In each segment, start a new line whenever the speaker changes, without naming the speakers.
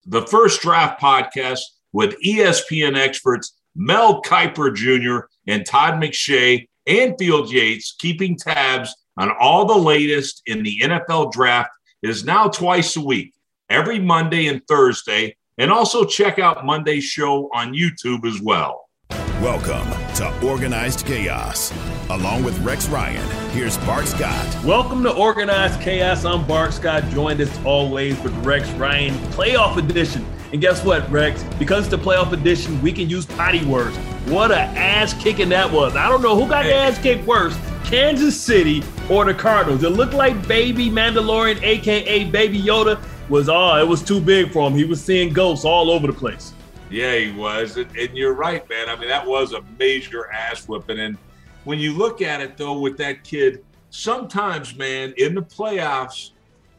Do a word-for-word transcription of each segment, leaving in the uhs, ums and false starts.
the First Draft Podcast with E S P N experts Mel Kiper Junior and Todd McShay and Field Yates, keeping tabs on all the latest in the N F L Draft, is now twice a week, every Monday and Thursday, and also check out Monday's show on YouTube as well.
Welcome to Organized Chaos. Along with Rex Ryan, here's Bart Scott.
Welcome to Organized Chaos. I'm Bart Scott, joined as always with Rex Ryan, playoff edition. And guess what, Rex? Because it's the playoff edition, we can use potty words. What a ass kicking that was. I don't know who got the ass kicked worse, Kansas City or the Cardinals. It looked like Baby Mandalorian, a k a. Baby Yoda, was all, oh, it was too big for him. He was seeing ghosts all over the place.
Yeah, he was. And, and you're right, man. I mean, that was a major ass whipping. And when you look at it, though, with that kid, sometimes, man, in the playoffs,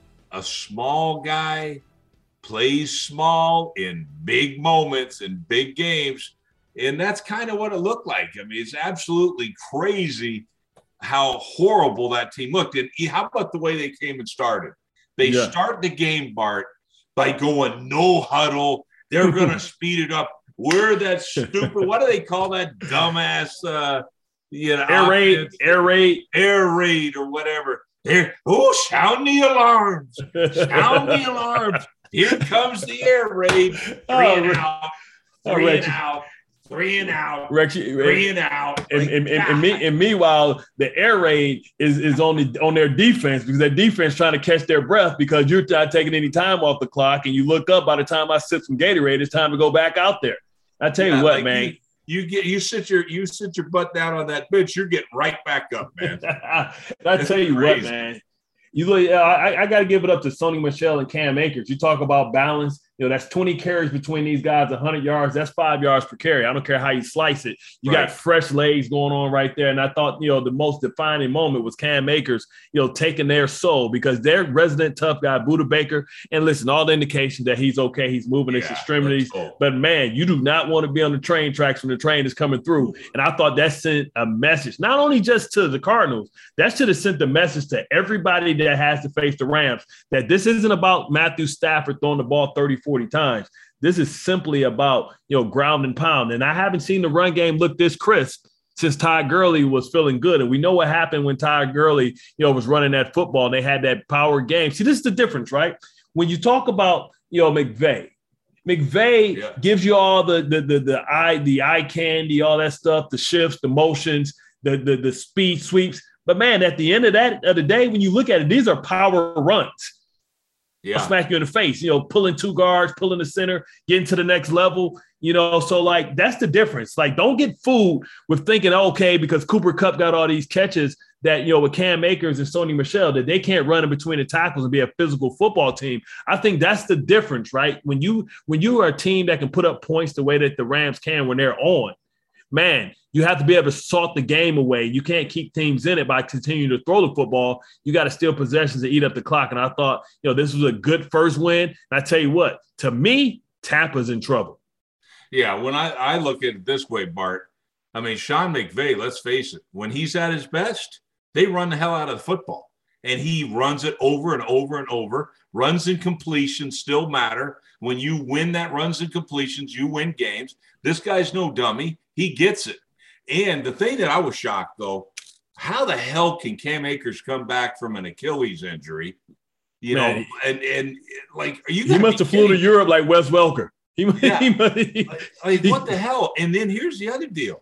a small guy plays small in big moments and big games. And that's kind of what it looked like. I mean, it's absolutely crazy how horrible that team looked. And how about the way they came and started? They yeah. start the game, Bart, by going no huddle. They're going to speed it up. We're that stupid. What do they call that dumbass? Uh, you know,
air raid, air raid,
air raid, or whatever. They're oh, sound the alarms, sound the alarms. Here comes the air raid. Three
oh,
and out, three oh, and out. Three and out,
Rex,
three and out.
And,
like,
and, and, and, me, and meanwhile, the air raid is, is on, the, on their defense because their defense trying to catch their breath because you're not taking any time off the clock. And you look up, by the time I sip some Gatorade, it's time to go back out there. I tell yeah, you what, like man.
You, you get you sit your you sit your butt down on that bench, you're getting right back up, man.
I tell you crazy. what, man. You look, I, I got to give it up to Sony Michel and Cam Akers. You talk about balance. You know, that's twenty carries between these guys, one hundred yards. That's five yards per carry. I don't care how you slice it. You right. got fresh legs going on right there. And I thought, you know, the most defining moment was Cam Akers, you know, taking their soul because they're resident tough guy, Budda Baker. And listen, all the indications that he's okay. He's moving yeah, his extremities. Cool. But, man, you do not want to be on the train tracks when the train is coming through. And I thought that sent a message, not only just to the Cardinals, that should have sent the message to everybody that has to face the Rams, that this isn't about Matthew Stafford throwing the ball thirty, forty times. This is simply about, you know, ground and pound. And I haven't seen the run game look this crisp since Todd Gurley was feeling good. And we know what happened when Todd Gurley, you know, was running that football and they had that power game. See, this is the difference, right? When you talk about, you know, McVay, McVay yeah. gives you all the, the, the, the eye, the eye candy, all that stuff, the shifts, the motions, the, the, the speed sweeps. But man, at the end of that, of the day, when you look at it, these are power runs. Yeah. I'll smack you in the face, you know, pulling two guards, pulling the center, getting to the next level, you know. So, like, that's the difference. Like, don't get fooled with thinking, okay, because Cooper Kupp got all these catches that, you know, with Cam Akers and Sony Michel, that they can't run in between the tackles and be a physical football team. I think that's the difference, right? When you when you are a team that can put up points the way that the Rams can when they're on, man, you have to be able to salt the game away. You can't keep teams in it by continuing to throw the football. You got to steal possessions and eat up the clock. And I thought, you know, this was a good first win. And I tell you what, to me, Tampa's in trouble.
Yeah, when I, I look at it this way, Bart, I mean, Sean McVay, let's face it, when he's at his best, they run the hell out of the football. And he runs it over and over and over. Runs and completions still matter. When you win that runs and completions, you win games. This guy's no dummy. He gets it. And the thing that I was shocked, though, how the hell can Cam Akers come back from an Achilles injury? You Man, know, and and like, are you?
He must have flew to Europe like Wes Welker. He,
yeah.
he, he,
like, like, what the hell? And then here's the other deal.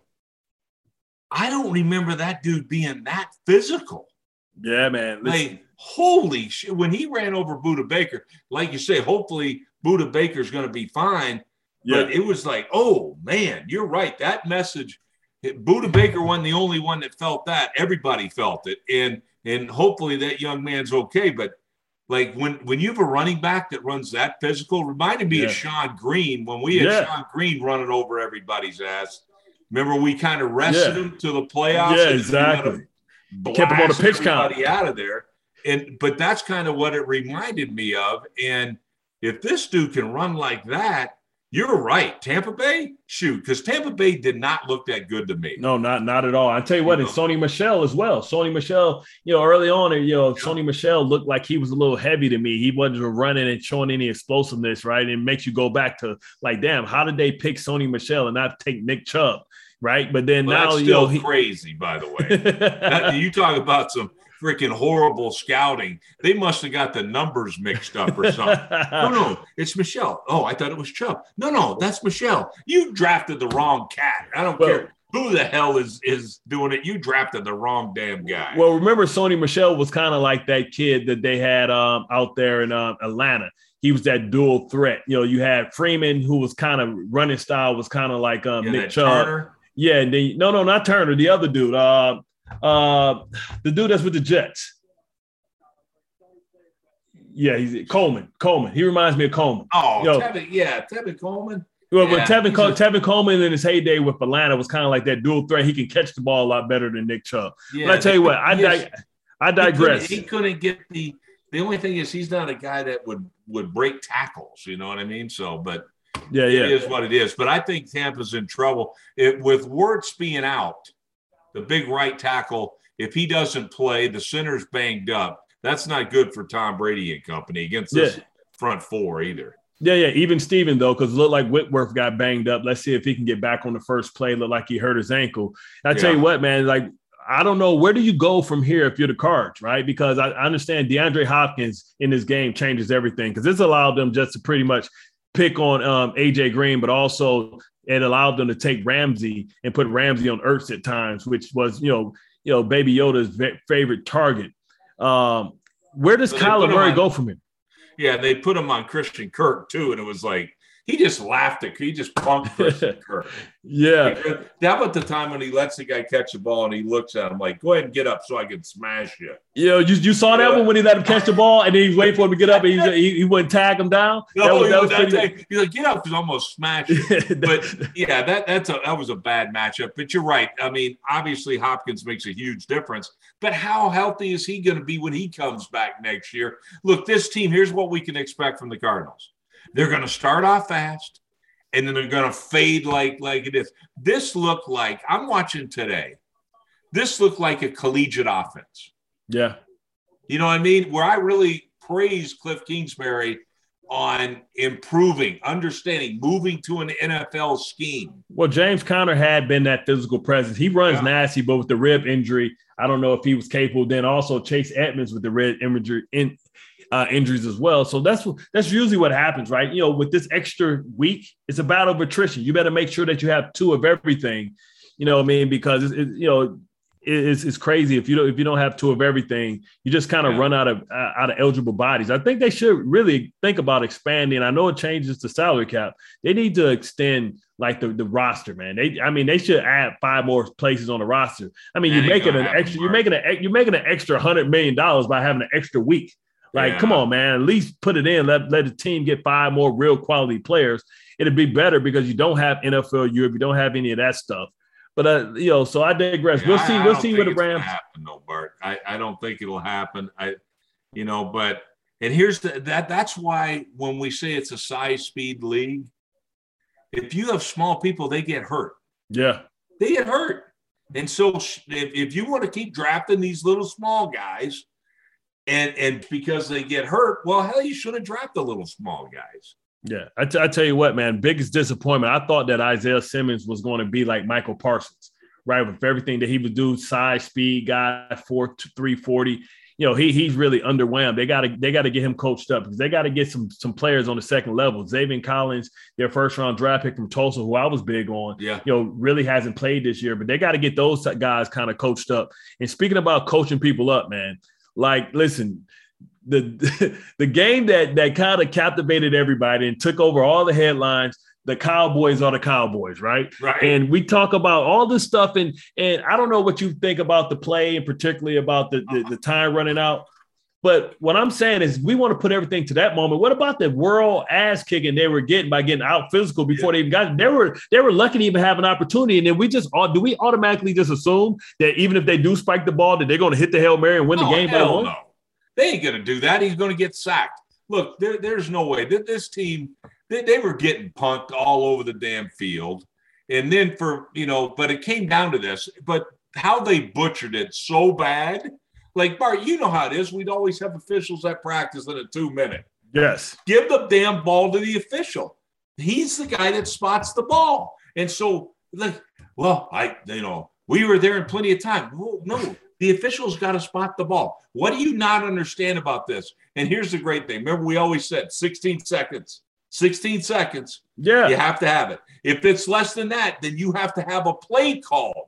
I don't remember that dude being that physical.
Yeah, man. Listen.
Like, holy shit. When he ran over Budda Baker, like you say, hopefully Budda Baker's going to be fine. Yeah. But it was like, oh, man, you're right. That message, Budda Baker wasn't the only one that felt that. Everybody felt it. And and hopefully that young man's okay. But, like, when, when you have a running back that runs that physical, reminded me yeah. of Sean Green when we had yeah. Sean Green running over everybody's ass. Remember, we kind of rested yeah. him to the playoffs.
Yeah, exactly. Kept him on a pitch count.
Out of there. And but that's kind of what it reminded me of. And if this dude can run like that, You're right. Tampa Bay, shoot, because Tampa Bay did not look that good to me.
No, not not at all. I tell you what, and Sony Michel as well. Sony Michel, you know, early on, you know, yeah. Sony Michel looked like he was a little heavy to me. He wasn't running and showing any explosiveness, right? And it makes you go back to like, damn, how did they pick Sony Michel and not take Nick Chubb, right? But then
well,
now,
that's
you
still
know, he-
crazy, by the way. that, you talk about some freaking horrible scouting. They must have got the numbers mixed up or something. no, no, it's Michelle. Oh, I thought it was Chubb. No, no, that's Michelle. You drafted the wrong cat. I don't well, care who the hell is is doing it. You drafted the wrong damn guy.
Well, remember, Sony Michel was kind of like that kid that they had um, out there in um, Atlanta. He was that dual threat. You know, you had Freeman, who was kind of running style, was kind of like um,
yeah,
Nick Chubb.
Turner.
Yeah, and then, no, no, not Turner. The other dude. Uh, Uh, the dude that's with the Jets. Yeah, he's Coleman. Coleman. He reminds me of Coleman.
Oh, Yo, Tevin, yeah, Tevin Coleman.
Well,
yeah,
but Tevin, Col- a- Tevin Coleman in his heyday with Atlanta was kind of like that dual threat. He can catch the ball a lot better than Nick Chubb. Yeah, but I tell you what, I di- I digress.
He couldn't, he couldn't get the. The only thing is, he's not a guy that would would break tackles. You know what I mean? So, but
yeah, yeah,
it is what it is. But I think Tampa's in trouble it, with Wirtz being out. The big right tackle, if he doesn't play, the center's banged up. That's not good for Tom Brady and company against this yeah. front four either.
Yeah, yeah. Even Steven, though, because it looked like Whitworth got banged up. Let's see if he can get back on the first play. Looked like he hurt his ankle. I tell yeah. you what, man, like, I don't know. Where do you go from here if you're the Cards, right? Because I, I understand DeAndre Hopkins in this game changes everything because this allowed them just to pretty much pick on um, A J Green, but also – it allowed them to take Ramsey and put Ramsey on Ertz at times, which was, you know, you know, Baby Yoda's v- favorite target. Um, where does so Kyler Murray on, go from here?
Yeah, they put him on Christian Kirk too, and it was like he just laughed at he just punked Christian Kirk.
Yeah,
that was the time when he lets the guy catch the ball and he looks at him like, "Go ahead and get up so I can smash you."
You know, you, you saw that yeah. one when he let him catch the ball and then he's waiting for him to get up and he he, he wouldn't tag him down.
No,
that was,
he
that was
pretty
tag.
He's like, "Get up!" He's almost smashed you. But yeah, that that's a that was a bad matchup. But you're right. I mean, obviously Hopkins makes a huge difference. But how healthy is he going to be when he comes back next year? Look, this team. Here's what we can expect from the Cardinals. They're going to start off fast. And then they're going to fade like, like it is. This looked like, I'm watching today, this looked like a collegiate offense.
Yeah.
You know what I mean? Where I really praise Cliff Kingsbury on improving, understanding, moving to an N F L scheme.
Well, James Conner had been that physical presence. He runs yeah. nasty, but with the rib injury, I don't know if he was capable. Then also Chase Edmonds with the rib injury in Uh, injuries as well. So that's that's usually what happens, right? You know, with this extra week, it's a battle of attrition. You better make sure that you have two of everything, you know what I mean? Because, it's, it, you know, it, it's, it's crazy. If you don't, if you don't have two of everything, you just kind of yeah. run out of uh, out of eligible bodies. I think they should really think about expanding. I know it changes the salary cap. They need to extend like the, the roster, man. They, I mean, they should add five more places on the roster. I mean, you're making an extra, you're making an, you're making an extra hundred million dollars by having an extra week. Like, yeah. come on, man, at least put it in. Let, let the team get five more real quality players. It'd be better because you don't have N F L Europe. You don't have any of that stuff. But, uh, you know, so I digress.
Yeah,
we'll see.
I,
we'll
I
see with the Rams.
Happen, no, Bart. I, I don't think it'll happen. I, you know, but and here's the, that. That's why when we say it's a size speed league, if you have small people, they get hurt.
Yeah,
they get hurt. And so if, if you want to keep drafting these little small guys, And and because they get hurt, well, hell, you shouldn't draft the little small guys.
Yeah, I, t- I tell you what, man, biggest disappointment. I thought that Isaiah Simmons was going to be like Michael Parsons, right? With everything that he would do, size, speed, guy, four, three forty. You know, he he's really underwhelmed. They got to they got to get him coached up because they got to get some some players on the second level. Xavier Collins, their first round draft pick from Tulsa, who I was big on,
yeah.
you know, really hasn't played this year, but they got to get those guys kind of coached up. And speaking about coaching people up, man. Like, listen, the the game that that kind of captivated everybody and took over all the headlines, the Cowboys are the Cowboys, right?
Right.
And we talk about all this stuff, and and I don't know what you think about the play and particularly about the, the, the time running out. But what I'm saying is we want to put everything to that moment. What about the world ass kicking they were getting by getting out physical before yeah. they even got – they were they were lucky to even have an opportunity. And then we just – do we automatically just assume that even if they do spike the ball that they're going to hit the Hail Mary and win
oh,
the game?
Hell no. They ain't going to do that. He's going to get sacked. Look, there, there's no way. This team They, they were getting punked all over the damn field. And then for, you know, but it came down to this. But how they butchered it so bad. Like, Bart, you know how it is. We'd always have officials at practice in a two-minute.
Yes.
Give the damn ball to the official. He's the guy that spots the ball. And so, like, well, I, you know, we were there in plenty of time. No, no, the official's got to spot the ball. What do you not understand about this? And here's the great thing. Remember, we always said sixteen seconds. sixteen seconds.
Yeah.
You have to have it. If it's less than that, then you have to have a play called.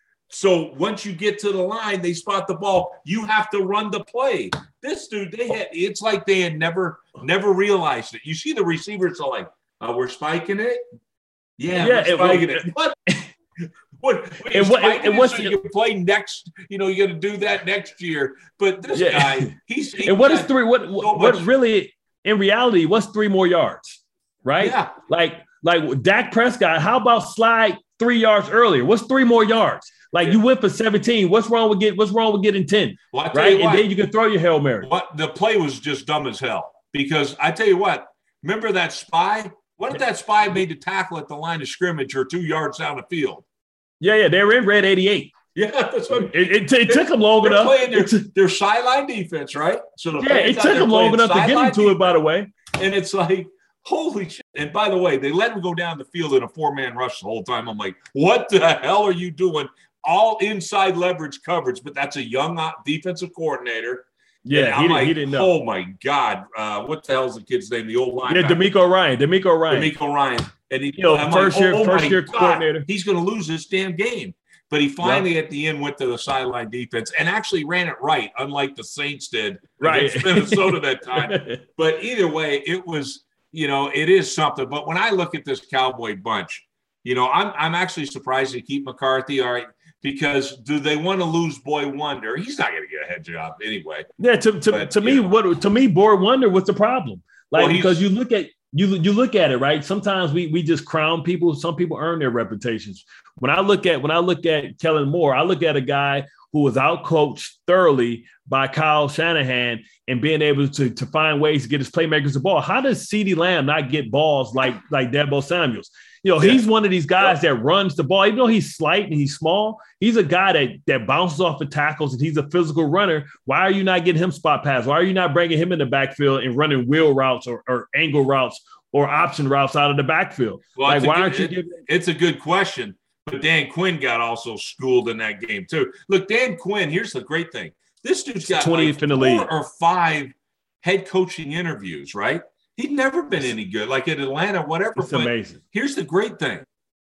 So once you get to the line, they spot the ball. You have to run the play. This dude, they had, it's like they had never, never realized it. You see the receivers are like, oh, we're spiking it? Yeah,
yeah
we're spiking it. it. What? What?
And what? And what's
so
the,
you can play next? You know, you got to do that next year. But this
yeah.
guy, he's. He
and what is three? What? So what much, really? In reality, what's three more yards? Right?
Yeah.
Like, like Dak Prescott. How about slide three yards earlier? What's three more yards? Like yeah. you went for seventeen. What's wrong with get? What's wrong with getting ten?
Well,
right,
what,
and then you can throw your Hail Mary.
What the play was just dumb as hell because I tell you what. Remember that spy? What if that spy made the tackle at the line of scrimmage or two yards down the field?
Yeah, yeah, they were in red eighty-eight.
Yeah, that's what
it, it, it took them long enough.
Playing their, their sideline defense, right?
So the yeah, it took them long enough to get into defense. It. By the way,
and it's like. Holy shit. And by the way, they let him go down the field in a four-man rush the whole time. I'm like, what the hell are you doing? All inside leverage coverage, but that's a young defensive coordinator.
Yeah, he, did,
like,
he didn't know.
Oh, my God. Uh, what the hell's the kid's name? The old linebacker.
Yeah, D'Amico Ryan. D'Amico Ryan.
D'Amico Ryan. And he,
you know, I'm first
like,
year,
oh,
first year
God,
coordinator.
He's going to lose this damn game. But he finally,
yep.
at the end, went to the sideline defense and actually ran it right, unlike the Saints did
right.
against Minnesota that time. But either way, it was – you know, it is something. But when I look at this Cowboy bunch, you know, I'm I'm actually surprised they keep McCarthy. All right, because do they want to lose Boy Wonder? He's not going to get a head job anyway.
Yeah, to to, but, to me, know. what to me, Boy Wonder was the problem. Like well, because you look at you you look at it, right? Sometimes we we just crown people. Some people earn their reputations. When I look at when I look at Kellen Moore, I look at a guy who was outcoached thoroughly by Kyle Shanahan and being able to, to find ways to get his playmakers the ball. How does CeeDee Lamb not get balls like, like Deebo Samuels? You know, yeah. he's one of these guys that runs the ball. Even though he's slight and he's small, he's a guy that, that bounces off the tackles and he's a physical runner. Why are you not getting him spot pass? Why are you not bringing him in the backfield and running wheel routes or, or angle routes or option routes out of the backfield?
Well,
like, why
good,
aren't you
it,
giving
It's a good question. But Dan Quinn got also schooled in that game, too. Look, Dan Quinn, here's the great thing. This dude's got
twentieth
like
in the
four
league.
or five head coaching interviews, right? He'd never been any good, like at Atlanta, whatever.
It's
but
amazing.
Here's the great thing.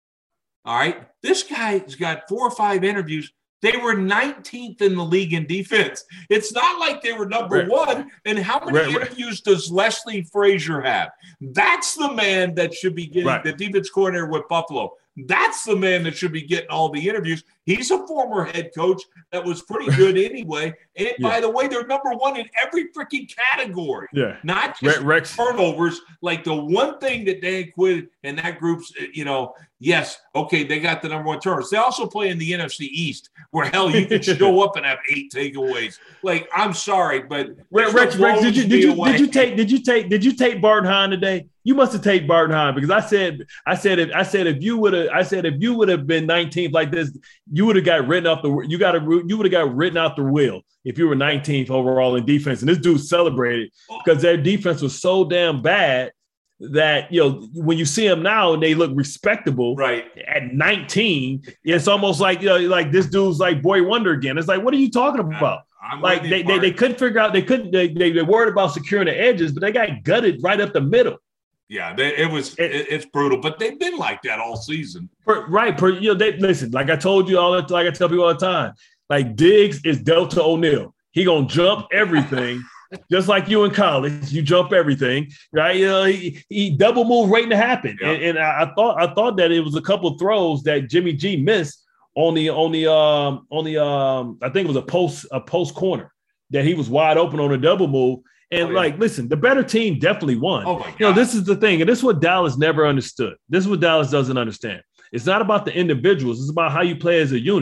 All right. This guy's got four or five interviews. They were nineteenth in the league in defense. It's not like they were number
right.
one. And how many
right,
interviews right. does Leslie Frazier have? That's the man that should be getting
right.
the defense coordinator with Buffalo. That's the man that should be getting all the interviews. He's a former head coach that was pretty good anyway. And yeah. by the way, they're number one in every freaking category.
Yeah.
Not just
Rex.
turnovers. Like the one thing that Dan Quinn and that group's, you know, yes, okay, they got the number one turnovers. They also play in the N F C East where, hell, you can show up and have eight takeaways. Like, I'm sorry, but
Rex, Rex, Rex did you did you, did you take did you take did you take Barton Hahn today? You must have taken Barton Hahn because I said I said if I said if you would have I said if you would have been nineteenth like this, you would have got written off the you got to you would have got written out the wheel if you were nineteenth overall in defense. And this dude celebrated because their defense was so damn bad that, you know, when you see them now and they look respectable,
right?
At nineteen, it's almost like, you know, like this dude's like Boy Wonder again. It's like, what are you talking about?
I'm
like they, they they couldn't figure out they couldn't they, they they worried about securing the edges, but they got gutted right up the middle.
Yeah, they, it was it, it's brutal, but they've been like that all season.
Per, right, per, you know, they listen. Like I told you all, like I tell people all the time. Like Diggs is Delta O'Neal. He gonna jump everything, just like you in college. You jump everything, right? You know, he, he double move waiting to happen. Yeah. And, and I, I thought I thought that it was a couple throws that Jimmy G missed on the on the um on the um I think it was a post a post corner that he was wide open on a double move. And, oh, yeah. like, listen, the better team definitely won.
Oh, my God.
You know, this is the thing. And this is what Dallas never understood. This is what Dallas doesn't understand. It's not about the individuals. It's about how you play as a unit.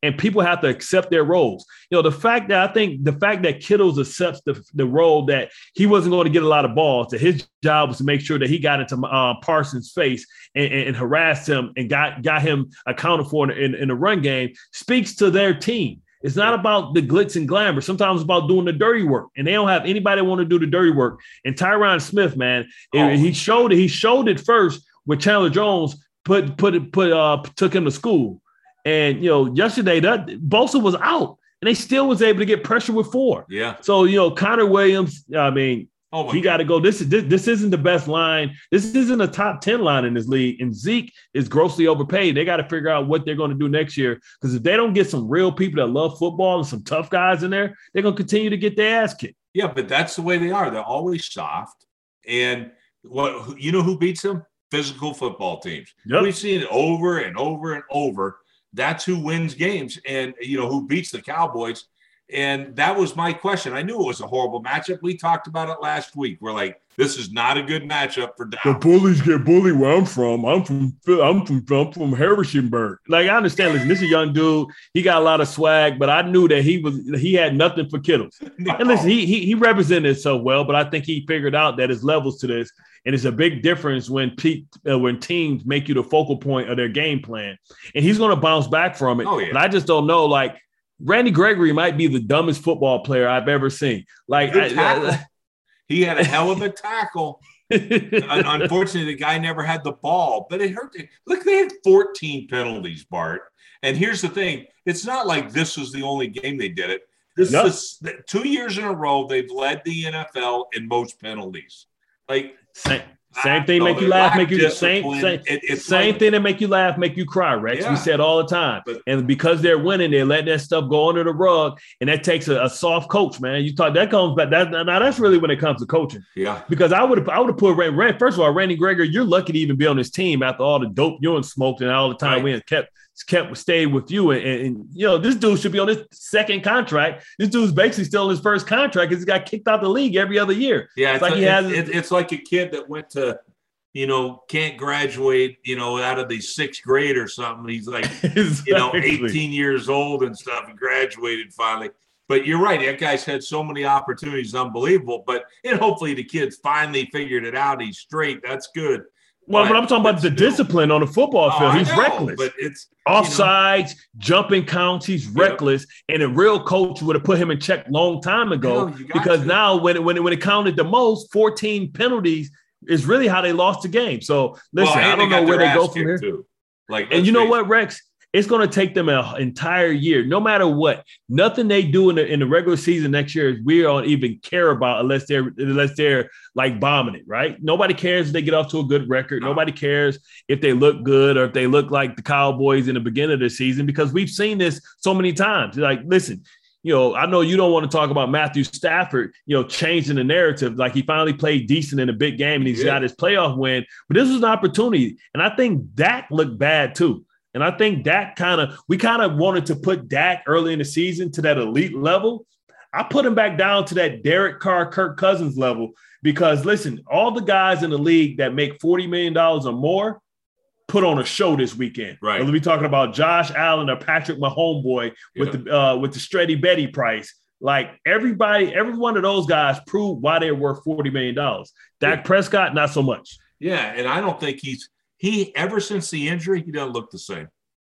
and people have to accept their roles. You know, the fact that I think the fact that Kittles accepts the, the role that he wasn't going to get a lot of balls, that his job was to make sure that he got into uh, Parsons' face and, and, and harassed him and got, got him accounted for in, in, in the run game, speaks to their team. It's not about the glitz and glamour. Sometimes it's about doing the dirty work, and they don't have anybody want to do the dirty work. And Tyron Smith, man, oh. it, he showed it. He showed it first with Chandler Jones. Put put it put uh took him to school, and you know yesterday that Bosa was out, and they still was able to get pressure with four.
Yeah.
So you know Connor Williams, I mean. Oh he got to go. This is this, this isn't the best line. This isn't a top ten line in this league. And Zeke is grossly overpaid. They got to figure out what they're going to do next year. Because if they don't get some real people that love football and some tough guys in there, they're going to continue to get their ass kicked.
Yeah, but that's the way they are. They're always soft. And what you know who beats them? Physical football teams. Yep. We've seen it over and over and over. That's who wins games. And you know who beats the Cowboys. And that was my question. I knew it was a horrible matchup. We talked about it last week. We're like, this is not a good matchup for Dallas.
The bullies get bullied where I'm from. I'm from I'm from I'm from Harrisonburg. Like I understand. Listen, this is a young dude. He got a lot of swag, but I knew that he was he had nothing for Kittles. No. And listen, he, he he represented so well, but I think he figured out that there's levels to this, and it's a big difference when pe- uh, when teams make you the focal point of their game plan, and he's going to bounce back from it.
Oh, yeah.
But I just don't know, like. Randy Gregory might be the dumbest football player I've ever seen. Like I,
I, he had a hell of a tackle. Unfortunately, the guy never had the ball, but it hurt. Look, they had fourteen penalties, Bart. And here's the thing: it's not like this was the only game they did it. This yep. is two years in a row they've led the N F L in most penalties. Like.
Same. Same thing, make you laugh, make you same same, it, it's same like, thing that make you laugh, make you cry, Rex. Yeah. We said all the time, but, and because they're winning, they let that stuff go under the rug, and that takes a, a soft coach, man. You talk that comes back. That now that's really when it comes to coaching.
Yeah,
because I would have I would have put Rand, first of all, Randy Gregory. You're lucky to even be on this team after all the dope you and smoked and all the time right. we had kept. kept stayed with you and, and, and you know this dude should be on his second contract. This dude's basically still in his first contract because he got kicked out the league every other year.
Yeah,
it's,
it's
like
a,
he has.
It, it's like a kid that went to, you know, can't graduate, you know, out of the sixth grade or something. He's like, exactly. you know, eighteen years old and stuff. He graduated finally. But you're right. That guy's had so many opportunities, unbelievable. But and hopefully the kid's finally figured it out. He's straight. That's good.
Well, but, but I'm talking about the still, discipline on the football field. Oh, he's know, reckless.
But it's
offsides, you know, jumping counts. He's reckless, yep. and a real coach would have put him in check long time ago. No, because to. now, when it, when it, when it counted the most, fourteen penalties is really how they lost the game. So listen, well, I don't know where they go from here. Too. Like, and you know what, Rex? It's going to take them an entire year, no matter what. Nothing they do in the, in the regular season next year is we don't even care about unless they're unless they're like bombing it, right? Nobody cares if they get off to a good record. No. Nobody cares if they look good or if they look like the Cowboys in the beginning of the season because we've seen this so many times. Like, listen, you know, I know you don't want to talk about Matthew Stafford, you know, changing the narrative. Like he finally played decent in a big game and he's yeah. got his playoff win. But this was an opportunity, and I think Dak looked bad too. And I think Dak kind of, we kind of wanted to put Dak early in the season to that elite level. I put him back down to that Derek Carr, Kirk Cousins level because, listen, all the guys in the league that make forty million dollars or more put on a show this weekend.
Right.
We'll be talking about Josh Allen or Patrick Mahomes with yeah. the uh, with the Stretty Betty price. Like everybody, every one of those guys proved why they're worth forty million dollars. Dak yeah. Prescott, not so much.
Yeah, and I don't think he's – He ever since the injury, he doesn't look the same.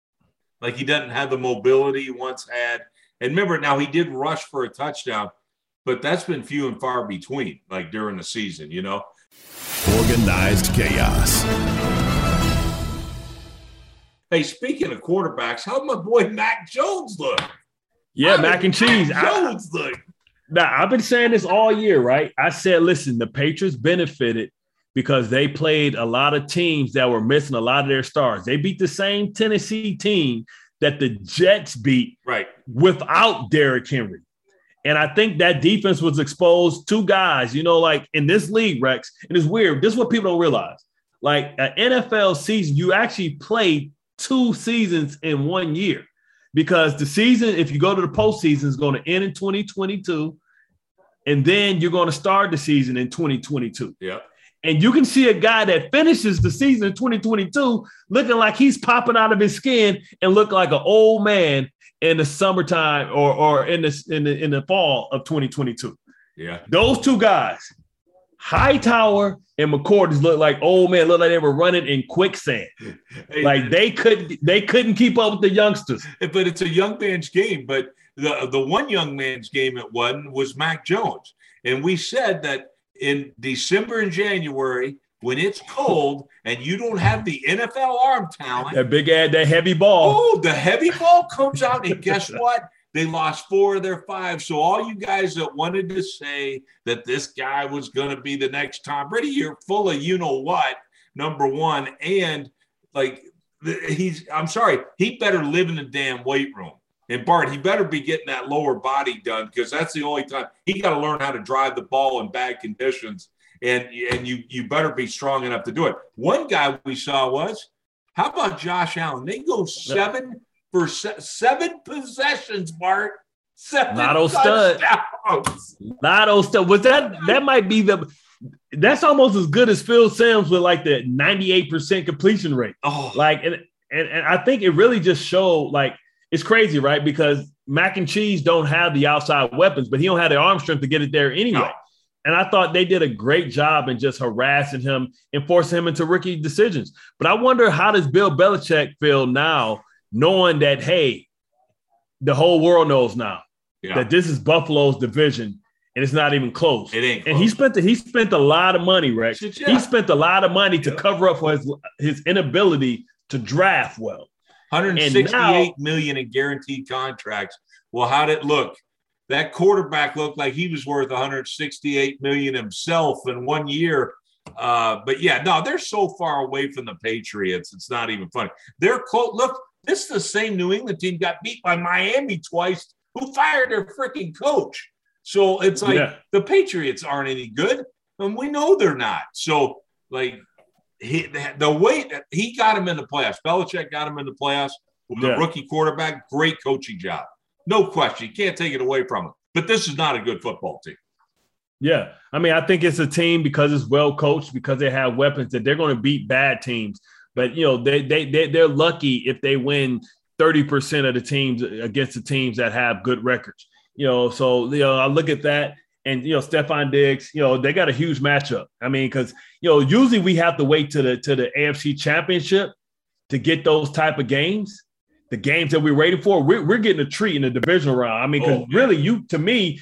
Like he doesn't have the mobility he once had. And remember, now he did rush for a touchdown, but that's been few and far between, like during the season, you know.
Organized chaos.
Hey, speaking of quarterbacks, how'd my boy Mac Jones look?
Yeah, How mac and cheese.
Mac Jones I, look.
Now I've been saying this all year, right? I said, listen, the Patriots benefited because they played a lot of teams that were missing a lot of their stars. They beat the same Tennessee team that the Jets beat
right.
without Derrick Henry. And I think that defense was exposed to guys, you know, like in this league, Rex, and it's weird. This is what people don't realize. Like an N F L season, you actually play two seasons in one year because the season, if you go to the postseason, is going to end in twenty twenty-two, and then you're going to start the season in twenty twenty-two.
Yeah.
And you can see a guy that finishes the season in twenty twenty-two looking like he's popping out of his skin and look like an old man in the summertime or or in the in the in the fall of twenty twenty-two.
Yeah,
those two guys, Hightower and McCourt, look like old man, look like they were running in quicksand. Hey, like they couldn't they couldn't keep up with the youngsters.
But it's a young man's game. But the the one young man's game it wasn't was Mac Jones, and we said that in December and January, when it's cold and you don't have the N F L arm talent,
that big ad, that heavy ball.
Oh, the heavy ball comes out, and guess what? They lost four of their five. So all you guys that wanted to say that this guy was going to be the next Tom Brady, you're full of you know what. Number one, and like he's, I'm sorry, he better live in the damn weight room. And Bart, he better be getting that lower body done because that's the only time he got to learn how to drive the ball in bad conditions. And, and you you better be strong enough to do it. One guy we saw was, how about Josh Allen? They go seven for se- seven possessions, Bart. Seven
Lotto stud. Lotto stud. Was that that might be the that's almost as good as Phil Simms with like the ninety-eight percent completion rate.
Oh,
like and, and and I think it really just showed like it's crazy, right? Because Mac and Cheese don't have the outside weapons, but he don't have the arm strength to get it there anyway. No. And I thought they did a great job in just harassing him and forcing him into rookie decisions. But I wonder, how does Bill Belichick feel now, knowing that, hey, the whole world knows now yeah. that this is Buffalo's division and it's not even close.
It ain't close.
And he spent the, he spent a lot of money, Rex.
Yeah.
He spent a lot of money to yeah. cover up for his, his inability to draft well.
one hundred sixty-eight million in guaranteed contracts. Well, how'd it look? That quarterback looked like he was worth one hundred sixty-eight million dollars himself in one year. Uh, but yeah, no, they're so far away from the Patriots. It's not even funny. They're close. Look, this is the same New England team got beat by Miami twice, who fired their freaking coach. So it's like yeah. the Patriots aren't any good, and we know they're not. So like he, the way that he got him in the playoffs, Belichick got him in the playoffs with yeah. a rookie quarterback. Great coaching job. No question. You can't take it away from them. But this is not a good football team.
Yeah. I mean, I think it's a team because it's well coached, because they have weapons, that they're going to beat bad teams. But, you know, they, they, they, they're lucky if they win thirty percent of the teams against the teams that have good records. You know, so, you know, I look at that and, you know, Stephon Diggs, you know, they got a huge matchup. I mean, because, you know, usually we have to wait to the to the A F C Championship to get those type of games. The games that we're waiting for, we're, we're getting a treat in the divisional round. I mean, because oh, really, you to me,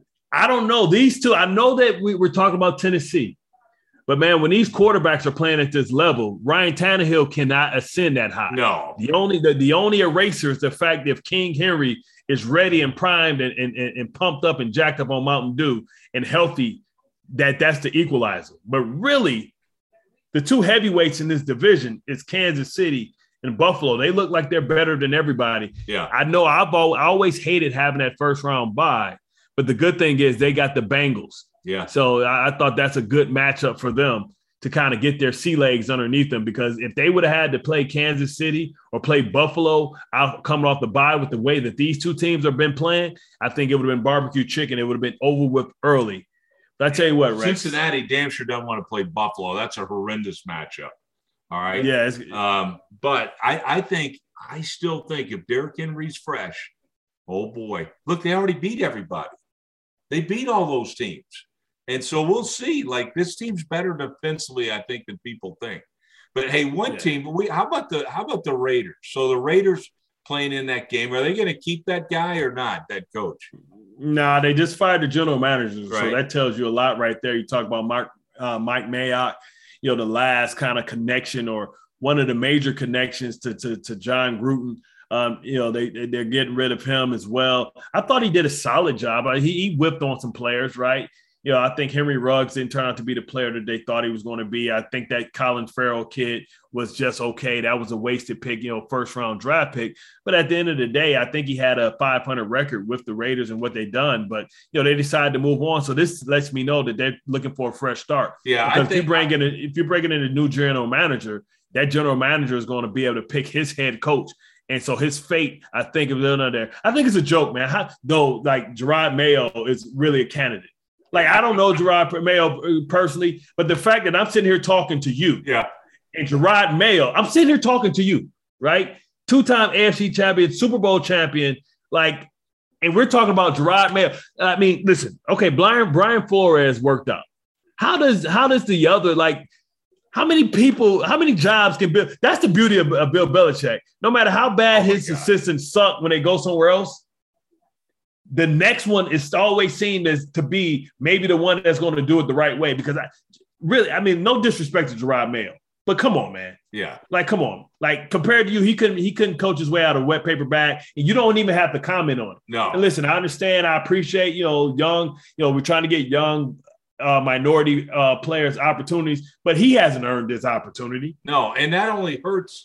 I don't know. These two, I know that we, we're talking about Tennessee. But, man, when these quarterbacks are playing at this level, Ryan Tannehill cannot ascend that high.
No.
The only the, the only eraser is the fact that if King Henry is ready and primed and, and, and pumped up and jacked up on Mountain Dew and healthy, that that's the equalizer. But really, the two heavyweights in this division is Kansas City and Buffalo. They look like they're better than everybody.
Yeah,
I know I've always, I always hated having that first round bye, but the good thing is they got the Bengals.
Yeah.
So I, I thought that's a good matchup for them to kind of get their sea legs underneath them, because if they would have had to play Kansas City or play Buffalo out coming off the bye with the way that these two teams have been playing, I think it would have been barbecue chicken. It would have been over with early. But I tell you what, Rex,
Cincinnati damn sure doesn't want to play Buffalo. That's a horrendous matchup. All right.
Yeah.
Um, but I, I think, I still think if Derrick Henry's fresh, oh boy, look, they already beat everybody. They beat all those teams. And so we'll see. Like, this team's better defensively, I think, than people think. But hey, one yeah. team, we how about the how about the Raiders? So the Raiders playing in that game, are they going to keep that guy or not, that coach?
Nah, they just fired the general manager.
Right.
So that tells you a lot right there. You talk about Mark, uh, Mike Mayock, you know, the last kind of connection or one of the major connections to, to, to John Gruden. Um, you know, they, they're getting rid of him as well. I thought he did a solid job. He, he whipped on some players, right? You know, I think Henry Ruggs didn't turn out to be the player that they thought he was going to be. I think that Colin Farrell kid was just okay. That was a wasted pick, you know, first round draft pick. But at the end of the day, I think he had a five hundred record with the Raiders and what they've done. But, you know, they decided to move on. So this lets me know that they're looking for a fresh start.
Yeah,
because
I think
if, you bring in a, if you're bringing in a new general manager, that general manager is going to be able to pick his head coach. And so his fate, I think, is under there. I think it's a joke, man. How, though, like, Gerard Mayo is really a candidate. Like, I don't know Gerard Mayo personally, but the fact that I'm sitting here talking to you,
yeah,
and Gerard Mayo, I'm sitting here talking to you, right? Two-time A F C champion, Super Bowl champion, Like, and we're talking about Jerod Mayo. I mean, listen, okay, Brian, Brian Flores worked out. How does how does the other, like, how many people, how many jobs can Bill? That's the beauty of, of Bill Belichick. No matter how bad oh his assistants suck when they go somewhere else, the next one is always seen as to be maybe the one that's going to do it the right way. Because I really, I mean, no disrespect to Jerod Mayo, but come on, man.
Yeah.
Like, come on. Like, compared to you, he couldn't he couldn't coach his way out of a wet paper bag, and you don't even have to comment on it.
No.
And listen, I understand. I appreciate, you know, young, you know, we're trying to get young uh, minority uh, players opportunities, but he hasn't earned this opportunity.
No, and that only hurts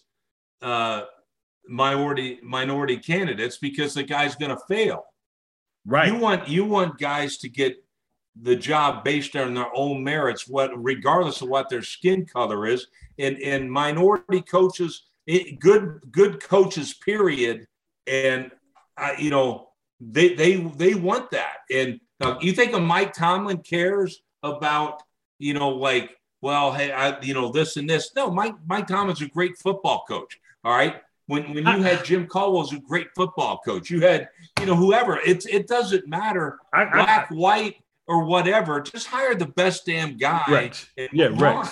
uh, minority minority candidates because the guy's going to fail.
Right.
You want you want guys to get the job based on their own merits, what regardless of what their skin color is. And, and minority coaches, good good coaches, period. And uh, you know they they they want that. And uh, you think of Mike Tomlin cares about, you know, like, well, hey, I, you know, this and this. No, Mike Mike Tomlin's a great football coach. All right. When when you had Jim Caldwell's a great football coach, you had, you know, whoever. It's it doesn't matter,
I,
black,
I,
white, or whatever. Just hire the best damn guy.
Right. Yeah, right.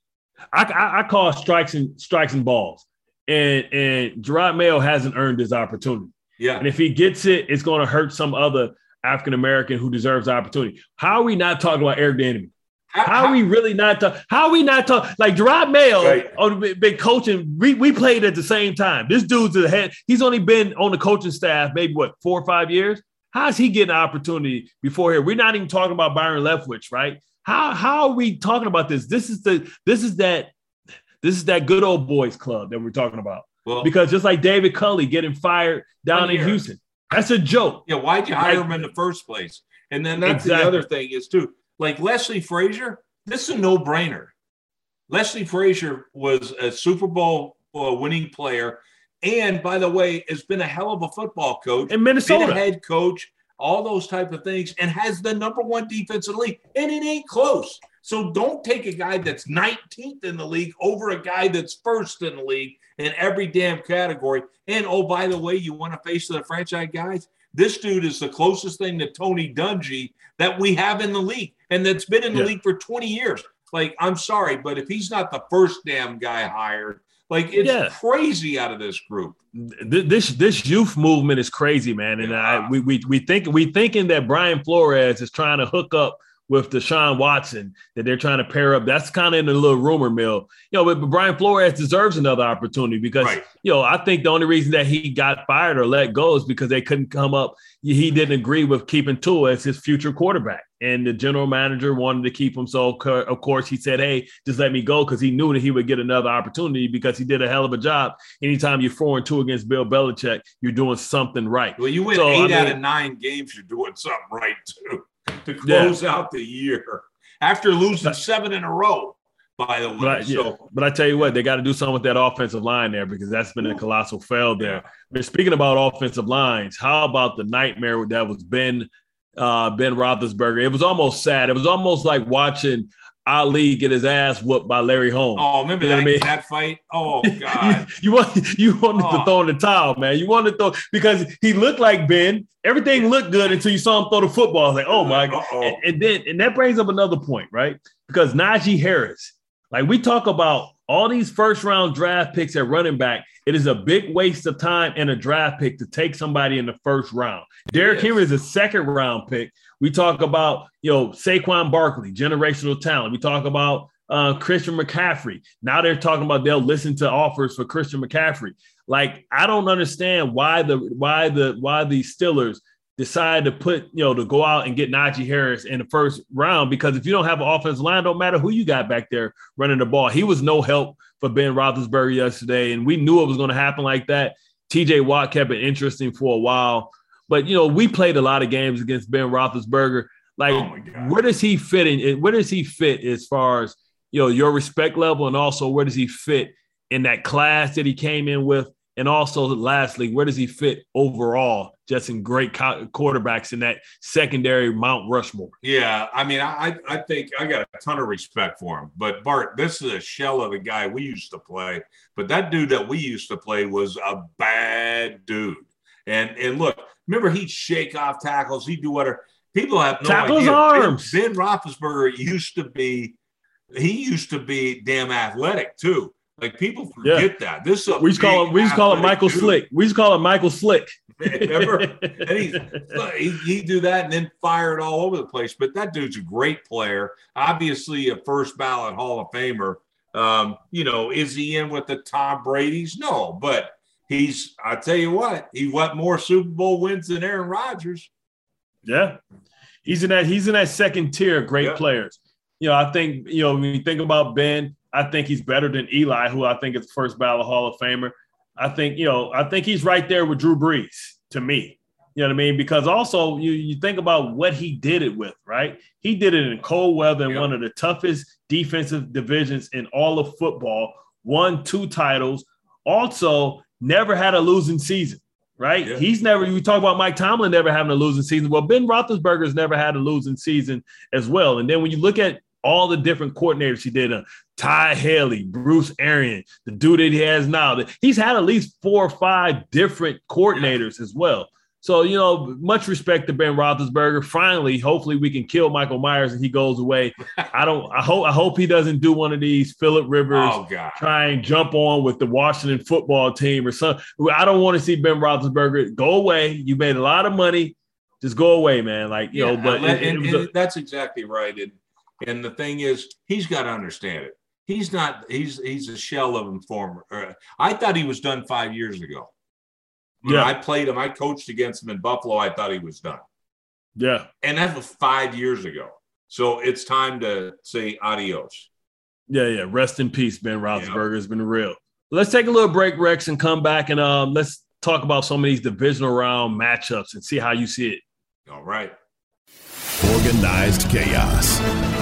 I, I, I call strikes and strikes and balls, and and Jerod Mayo hasn't earned his opportunity.
Yeah,
and if he gets it, it's going to hurt some other African American who deserves the opportunity. How are we not talking about Eric Bieniemy? How, how are we really not talking? How are we not talking? Like Jerod Mayo, right. oh, been coaching. We, we played at the same time. This dude's the head. He's only been on the coaching staff maybe what four or five years. How's he getting an opportunity before here? We're not even talking about Byron Leftwich, right? How how are we talking about this? This is the this is that this is that good old boys club that we're talking about. Well, because just like David Culley getting fired down in Houston, that's a joke.
Yeah, why'd you hire like, him in the first place? And then that's exactly. The other thing is too, like Leslie Frazier. This is a no-brainer. Leslie Frazier was a Super Bowl uh, winning player, and by the way, has been a hell of a football coach
in Minnesota,
been a head coach. All those type of things, and has the number one defense in the league, and it ain't close. So don't take a guy that's nineteenth in the league over a guy that's first in the league in every damn category. And, oh, by the way, you want to face the franchise guys? This dude is the closest thing to Tony Dungy that we have in the league, and that's been in the yeah. league for twenty years. Like, I'm sorry, but if he's not the first damn guy hired, like, it's yeah. crazy out of this group.
This this youth movement is crazy, man. And yeah. I, we we we think we thinking that Brian Flores is trying to hook up with Deshaun Watson, that they're trying to pair up. That's kind of in the little rumor mill, you know. But, but Brian Flores deserves another opportunity because right. you know I think the only reason that he got fired or let go is because they couldn't come up. He didn't agree with keeping Tua as his future quarterback, and the general manager wanted to keep him. So of course he said, "Hey, just let me go," because he knew that he would get another opportunity because he did a hell of a job. Anytime you're four and two against Bill Belichick, you're doing something right.
Well, you win so, eight I mean, out of nine games, you're doing something right too. To close yeah. out the year after losing seven in a row, by the way.
But I,
so,
yeah. but I tell you what, they got to do something with that offensive line there because that's been a colossal fail there. Yeah. But speaking about offensive lines, how about the nightmare that was Ben uh, Ben Roethlisberger? It was almost sad. It was almost like watching Ali get his ass whooped by Larry Holmes.
Oh, remember you know that, I mean? that fight? Oh, God.
you, you, want, you wanted oh. to throw in the towel, man. You wanted to throw – because he looked like Ben. Everything looked good until you saw him throw the football. I was like, oh, my God. And, and then – and that brings up another point, right? Because Najee Harris, like we talk about all these first-round draft picks at running back, it is a big waste of time and a draft pick to take somebody in the first round. Derrick Henry is a second-round pick. We talk about, you know, Saquon Barkley, generational talent. We talk about uh, Christian McCaffrey. Now they're talking about they'll listen to offers for Christian McCaffrey. Like, I don't understand why the why the why the Steelers decided to put, you know, to go out and get Najee Harris in the first round, because if you don't have an offensive line, don't matter who you got back there running the ball. He was no help for Ben Roethlisberger yesterday, and we knew it was going to happen like that. T J Watt kept it interesting for a while. But, you know, we played a lot of games against Ben Roethlisberger. Like, oh where does he fit in? Where does he fit as far as, you know, your respect level, and also where does he fit in that class that he came in with? And also, lastly, where does he fit overall, just in great co- quarterbacks in that secondary Mount Rushmore?
Yeah, I mean, I I think I got a ton of respect for him. But, Bart, this is a shell of the guy we used to play. But that dude that we used to play was a bad dude. And and look, Remember, he'd shake off tackles. He'd do whatever. People have no
Tackle his
idea.
arms.
Ben, Ben Roethlisberger used to be, he used to be damn athletic too. Like people forget
Yeah.
that. This is a
we used to call him. We used to call him Michael
dude.
Slick. We used to call him Michael Slick.
Remember? And he's, he he'd do that and then fire it all over the place. But that dude's a great player. Obviously, a first ballot Hall of Famer. Um, you know, is he in with the Tom Brady's? No, but he's. I tell you what, he got more Super Bowl wins than Aaron Rodgers.
Yeah, he's in that. He's in that second tier of great
Yeah.
players. You know, I think you know when you think about Ben, I think he's better than Eli, who I think is the first ballot Hall of Famer. I think, you know, I think he's right there with Drew Brees to me. You know what I mean? Because also you, you think about what he did it with, right? He did it in cold weather in
Yep.
one of the toughest defensive divisions in all of football, won two titles, also never had a losing season, right?
Yeah.
He's never, we talk about Mike Tomlin never having a losing season. Well, Ben Roethlisberger's never had a losing season as well. And then when you look at all the different coordinators he did, uh, Ty Haley, Bruce Arians, the dude that he has now, that he's had at least four or five different coordinators as well. So, you know, much respect to Ben Roethlisberger. Finally, hopefully we can kill Michael Myers and he goes away. I don't, I hope, I hope he doesn't do one of these Phillip Rivers,
Oh God.
try and jump on with the Washington football team or something. I don't want to see Ben Roethlisberger go away. You made a lot of money. Just go away, man. Like, you
Yeah,
know, but
and,
it, it
and-
was a-
and that's exactly right. And, and the thing is, he's got to understand it. He's not. He's he's a shell of him. Former. Uh, I thought he was done five years ago. When
Yeah.
I played him, I coached against him in Buffalo. I thought he was done,
yeah.
and that was five years ago. So it's time to say adios.
Yeah, yeah. Rest in peace, Ben Roethlisberger. It's been real. Let's take a little break, Rex, and come back and um, let's talk about some of these divisional round matchups and see how you see it.
All right.
Organized chaos.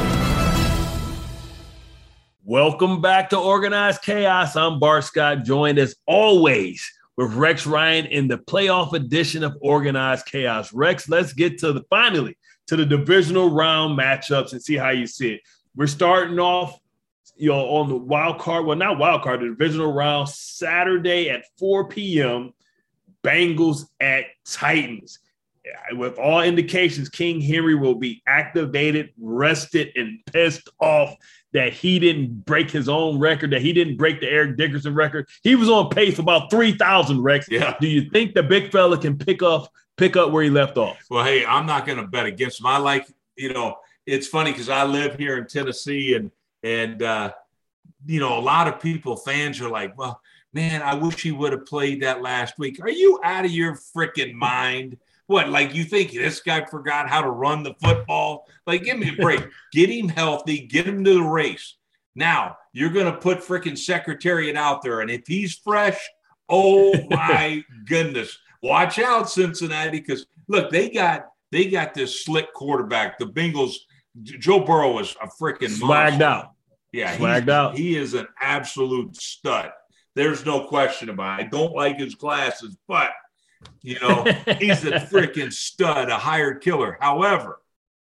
Welcome back to Organized Chaos. I'm Bart Scott, joined as always with Rex Ryan in the playoff edition of Organized Chaos. Rex, let's get to the finally to the divisional round matchups and see how you see it. We're starting off, you know, on the wild card. Well, not wild card, the divisional round Saturday at four p.m. Bengals at Titans. With all indications, King Henry will be activated, rested, and pissed off that he didn't break his own record, that he didn't break the Eric Dickerson record. He was on pace for about three thousand, Rex.
Yeah.
Do you think the big fella can pick up pick up where he left off?
Well, hey, I'm not going to bet against him. I like, you know, it's funny because I live here in Tennessee, and and uh, you know, a lot of people, fans are like, well, man, I wish he would have played that last week. Are you out of your freaking mind? What, like you think this guy forgot how to run the football? Like, give me a break. Get him healthy. Get him to the race. Now, you're going to put freaking Secretariat out there, and if he's fresh, oh, my goodness. Watch out, Cincinnati, because, look, they got they got this slick quarterback. The Bengals, Joe Burrow is a freaking
Swagged
monster.
out.
Yeah,
Swagged
he's-
out.
He is an absolute stud. There's no question about it. I don't like his glasses, but – you know, he's a freaking stud, a hired killer. However,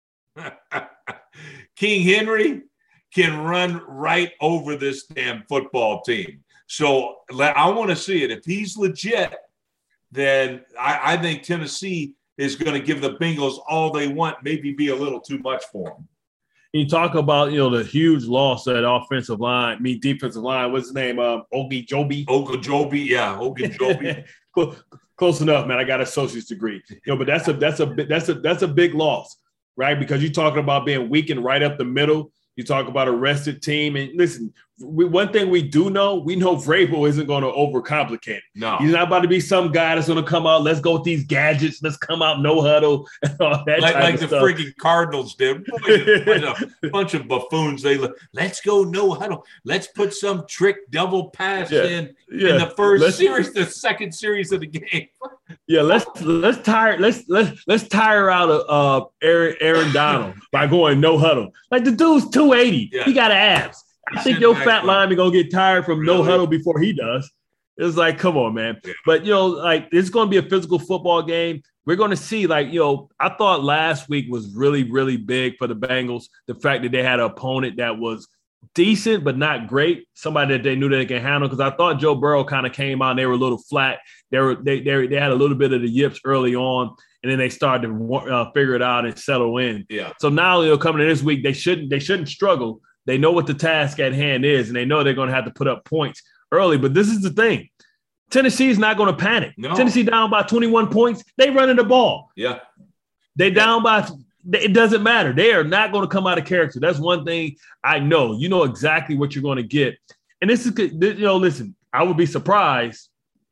King Henry can run right over this damn football team. So I want to see it. If he's legit, then I, I think Tennessee is going to give the Bengals all they want, maybe be a little too much for them.
You talk about, you know, the huge loss at offensive line, I mean defensive line. What's his name? Um, Ogie Joby.
Ogunjobi, yeah, Ogunjobi.
Close enough, man. I got an associate's degree. You know, but that's a that's a that's a that's a big loss, right? Because you're talking about being weakened right up the middle. You talk about a rested team, and listen. We, one thing we do know, we know Vrabel isn't going to overcomplicate it.
No,
He's not about to be some guy that's going to come out. Let's go with these gadgets. Let's come out no huddle and all that
like,
type
like
of
the
stuff.
freaking Cardinals did. Boy, a bunch of, bunch of buffoons. They look, let's go no huddle. Let's put some trick double pass
Yeah.
in
Yeah.
in the 1st
Let's-
series, the second series of the game.
Yeah, let's let's tire let's let's let's tire out uh Aaron Aaron Donald by going no huddle. Like the dude's two eighty.
Yeah.
He got abs. I
He's
think
sitting
your
back
fat
like-
lineman gonna get tired from no
Really?
huddle before he does. It's like, come on, man.
Yeah.
But you know, like it's gonna be a physical football game. We're gonna see, like, you know, I thought last week was really, really big for the Bengals. The fact that they had an opponent that was decent, but not great. Somebody that they knew that they can handle. Because I thought Joe Burrow kind of came out and they were a little flat. They were they they they had a little bit of the yips early on, and then they started to uh, figure it out and settle in.
Yeah.
So now you know, coming in this week, they shouldn't they shouldn't struggle. They know what the task at hand is, and they know they're going to have to put up points early. But this is the thing: Tennessee is not going to panic.
No.
Tennessee down by twenty-one points. They running the ball.
Yeah.
They down by. It doesn't matter. They are not going to come out of character. That's one thing I know. You know exactly what you're going to get. And this is, you know, listen, I would be surprised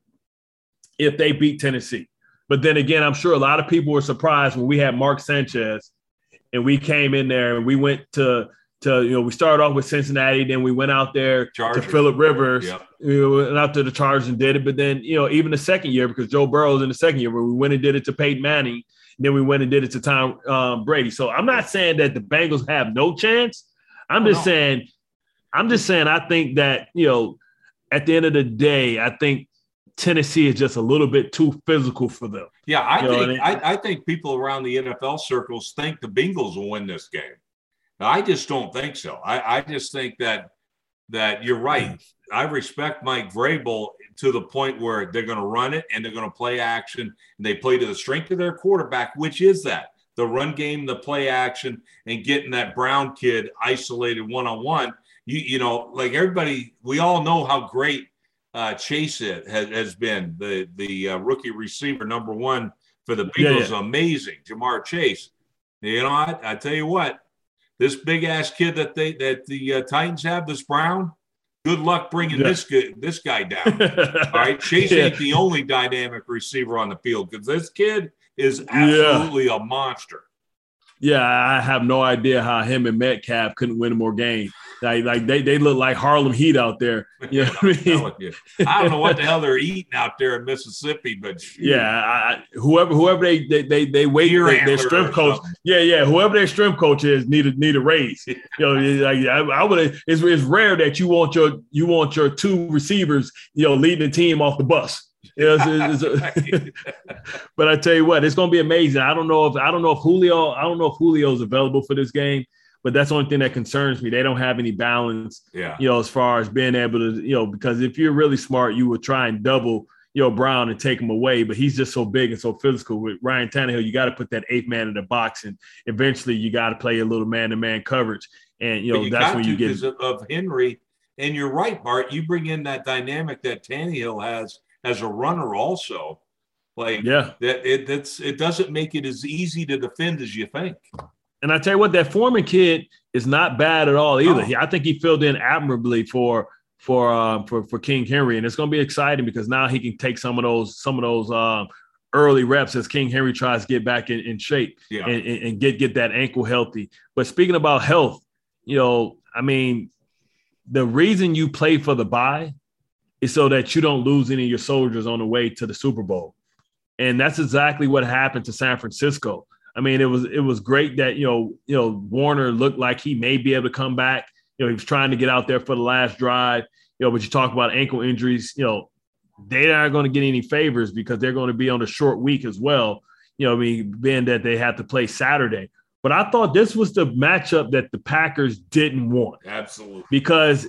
if they beat Tennessee. But then again, I'm sure a lot of people were surprised when we had Mark Sanchez and we came in there and we went to, to you know, we started off with Cincinnati, then we went out there Chargers. to Phillip Rivers. Yep. We went out to the Chargers and did it. But then, you know, even the second year, because Joe Burrow was in the second year, where we went and did it to Peyton Manning. Then we went and did it to Tom um, Brady. So I'm not saying that the Bengals have no chance. I'm just saying, I'm just saying, I think that, you know, at the end of the day, I think Tennessee is just a little bit too physical for them.
Yeah, I
you
think I, I think people around the N F L circles think the Bengals will win this game. Now, I just don't think so. I, I just think that that you're right. I respect Mike Vrabel to the point where they're going to run it and they're going to play action, and they play to the strength of their quarterback, which is that the run game, the play action, and getting that Brown kid isolated one-on-one. You, you know, like everybody, we all know how great uh, Chase it has, has been, the, the uh, rookie receiver, number one for the Bengals. Yeah, yeah. Amazing. Jamar Chase. You know, I, I tell you what, this big ass kid that they, that the uh, Titans have, this Brown, good luck bringing yeah. this guy, this guy down. All right, Chase yeah. ain't the only dynamic receiver on the field, because this kid is absolutely yeah. a monster.
Yeah, I have no idea how him and Metcalf couldn't win more games. Like, like they, they look like Harlem Heat out there. You know what I mean?
You. I don't know what the hell they're eating out there in Mississippi, but shoot.
yeah, I, whoever whoever they they they, they wait their, their strength coach. Something. Yeah, yeah, whoever their strength coach is need a need a raise. You know, like I, I would. It's, it's rare that you want your you want your two receivers, you know, leading the team off the bus. Yeah, it's, it's, it's, but I tell you what, it's going to be amazing. I don't know if I don't know if Julio, I don't know if Julio is available for this game, but that's the only thing that concerns me. They don't have any balance,
yeah.
you know, as far as being able to, you know, because if you're really smart, you would try and double, you know, Brown and take him away. But he's just so big and so physical. With Ryan Tannehill, you got to put that eighth man in the box, and eventually you got to play a little man-to-man coverage, and you know you that's when you get
of, of Henry. And you're right, Bart. You bring in that dynamic that Tannehill has as a runner also. Like,
yeah,
that it that's it doesn't make it as easy to defend as you think.
And I tell you what, that Foreman kid is not bad at all either. Oh. He, I think he filled in admirably for for uh, for for King Henry, and it's going to be exciting because now he can take some of those some of those um, early reps as King Henry tries to get back in, in shape
yeah.
and, and get get that ankle healthy. But speaking about health, you know, I mean, the reason you play for the bye is so that you don't lose any of your soldiers on the way to the Super Bowl. And that's exactly what happened to San Francisco. I mean, it was it was great that, you know, you know, Warner looked like he may be able to come back. You know, he was trying to get out there for the last drive, you know, but you talk about ankle injuries, you know, they aren't going to get any favors because they're going to be on a short week as well, you know, I mean, being that they have to play Saturday. But I thought this was the matchup that the Packers didn't want.
Absolutely.
Because